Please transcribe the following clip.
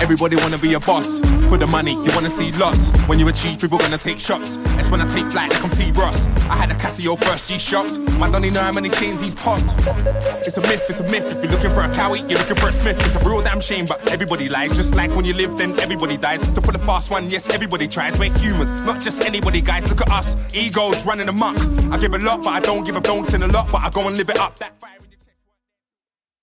Everybody wanna be a boss. For the money, you wanna see lots. When you achieve, people gonna take shots. That's when I take flight like I'm T-Ross. I had a Casio first, G-shocked. Man don't even know how many chains he's popped. It's a myth, it's a myth. If you're looking for a Cowie, you're looking for a Smith. It's a real damn shame, but everybody lies. Just like when you live, then everybody dies. To put a fast one, yes, everybody tries. We're humans, not just anybody, guys. Look at us, egos running amok. I give a lot, but I don't give a don't. Sin a lot, but I go and live it up. That